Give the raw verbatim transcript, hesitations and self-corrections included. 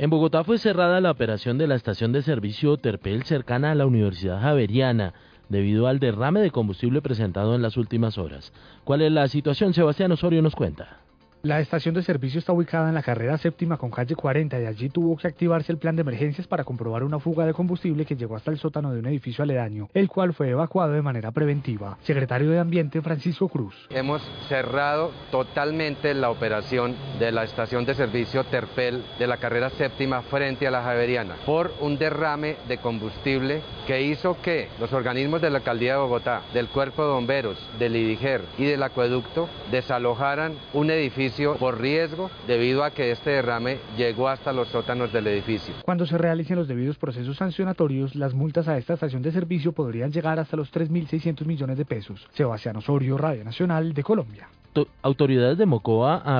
En Bogotá fue cerrada la operación de la estación de servicio Terpel cercana a la Universidad Javeriana, debido al derrame de combustible presentado en las últimas horas. ¿Cuál es la situación? Sebastián Osorio nos cuenta. La estación de servicio está ubicada en la carrera séptima con calle cuarenta y allí tuvo que activarse el plan de emergencias para comprobar una fuga de combustible que llegó hasta el sótano de un edificio aledaño, el cual fue evacuado de manera preventiva. Secretario de Ambiente Francisco Cruz. Hemos cerrado totalmente la operación de la estación de servicio Terpel de la carrera séptima frente a la Javeriana por un derrame de combustible que hizo que los organismos de la Alcaldía de Bogotá, del Cuerpo de Bomberos, del IDIGER y del acueducto desalojaran un edificio por riesgo debido a que este derrame llegó hasta los sótanos del edificio. Cuando se realicen los debidos procesos sancionatorios, las multas a esta estación de servicio podrían llegar hasta los tres mil seiscientos millones de pesos. Sebastián Osorio, Radio Nacional de Colombia. Autoridades de Mocoa